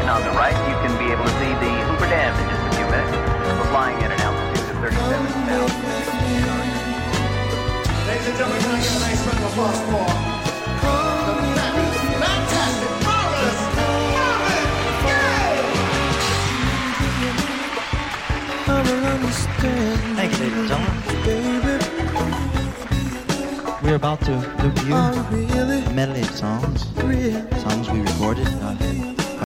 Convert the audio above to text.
elevation on the right, you can be able to see the Hoover Dam in just a few minutes. We're flying at an altitude of 37,000 feet. Ladies and gentlemen, can I get a nice round of applause for the fabulous, fantastic, marvelous, Marvin Gaye! Thank you, ladies and gentlemen. We're about to review a medley of songs we recorded